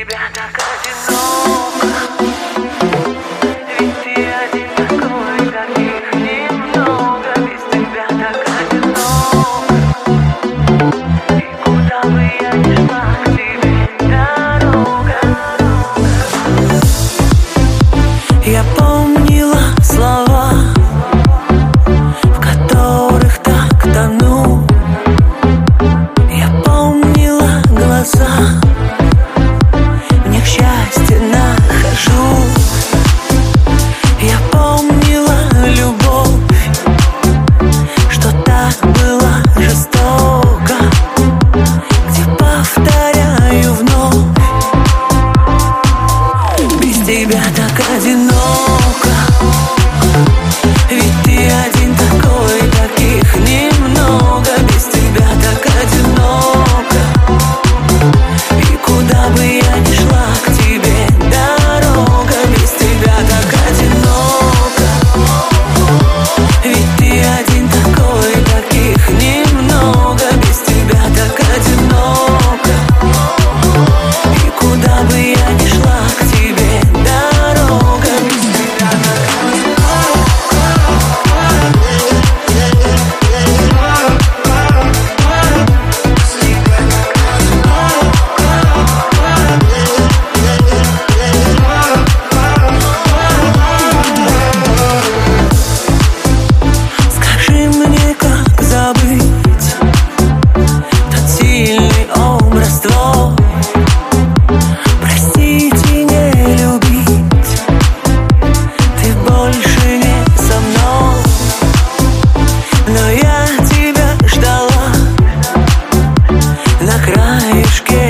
тебя так одиноко, ведь ты один такой, таких немного. Без тебя так одиноко, и куда бы я ни шла, к тебе дорога. Я помнила слова, в которых так тону. Я помнила глаза, в них счастье нахожу. Я помнила любовь, что так было жестоко, где повторяю вновь. Без тебя так одиноко, ведь ты один такой, таких немного. Без тебя так одиноко, и куда бы я ни шла, к тебе дорога. Без тебя так одиноко, ведь ты один такой, таких немного. Без тебя так одиноко, и куда бы я ни шла, к тебе дорога. Без тебя так Скажи мне, как забыть тот сильный образ твой, простить и не любить. Ты больше не со мной, но я тебя ждала на краешке